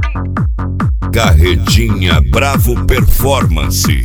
Carretinha Bravo Performance.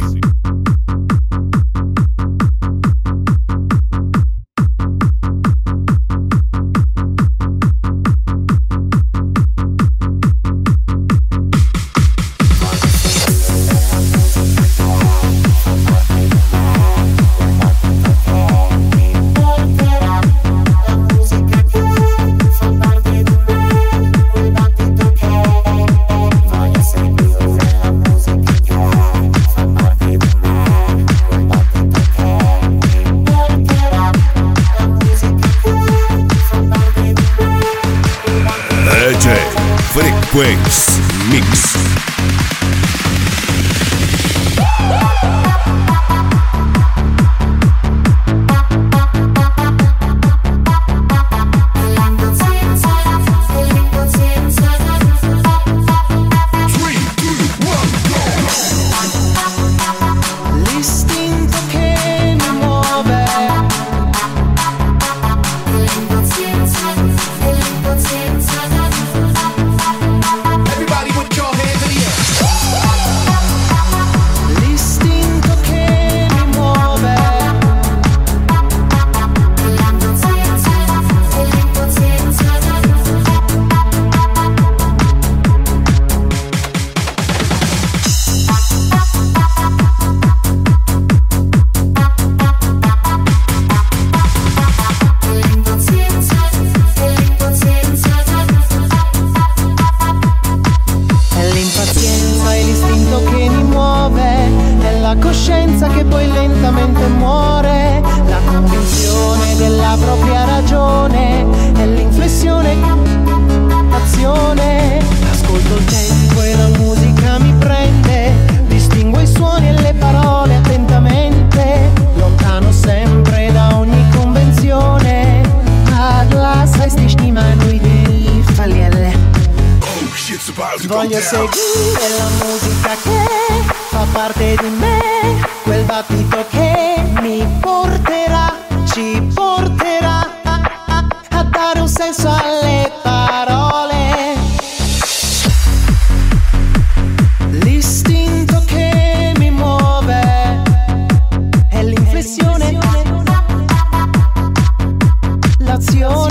Frequency Mix. Che poi lentamente muore, la convinzione della propria ragione e l'inflessione azione. Ascolto il tempo e la musica mi prende, distingo i suoni e le parole attentamente, lontano sempre da ogni convenzione. Atlas heißt ich niemand lui di fallielle. Voglio seguire la musica che fa parte di me, quel battito che mi porterà, ci porterà a dare un senso alle parole. L'istinto che mi muove è l'inflessione, l'azione.